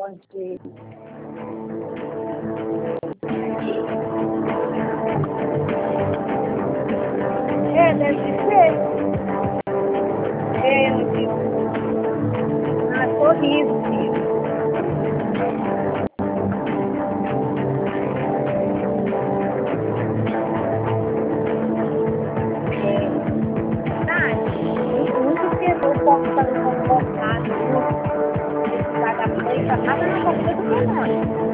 pode. É, deve ser. É, ah, horrível, filho. O único que eu posso fazer comportar, precisar da frente, nada na boca do demônio.